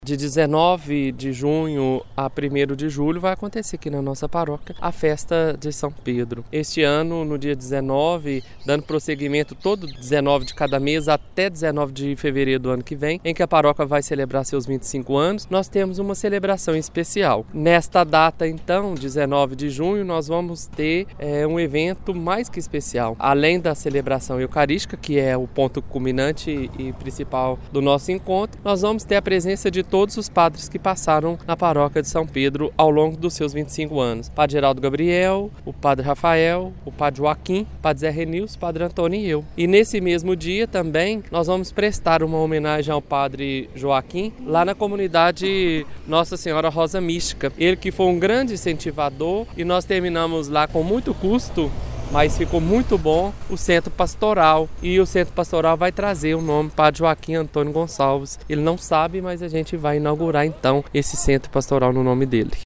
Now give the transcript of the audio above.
De 19 de junho a 1º de julho vai acontecer aqui na nossa paróquia a festa de São Pedro. Este ano, no dia 19, dando prosseguimento todo 19 de cada mês até 19 de fevereiro do ano que vem, em que a paróquia vai celebrar seus 25 anos, nós temos uma celebração especial. Nesta data, então, 19 de junho, nós vamos ter um evento mais que especial. Além da celebração eucarística, que é o ponto culminante e principal do nosso encontro, nós vamos ter a presença de todos os padres que passaram na paróquia de São Pedro ao longo dos seus 25 anos. Padre Geraldo Gabriel, o Padre Rafael, o Padre Joaquim, o Padre Zé Renilson, o Padre Antônio e eu. E nesse mesmo dia também nós vamos prestar uma homenagem ao Padre Joaquim lá na comunidade Nossa Senhora Rosa Mística. Ele que foi um grande incentivador e nós terminamos lá com muito custo, mas ficou muito bom, o Centro Pastoral. E o Centro Pastoral vai trazer o nome Padre Joaquim Antônio Gonçalves. Ele não sabe, mas a gente vai inaugurar então esse Centro Pastoral no nome dele.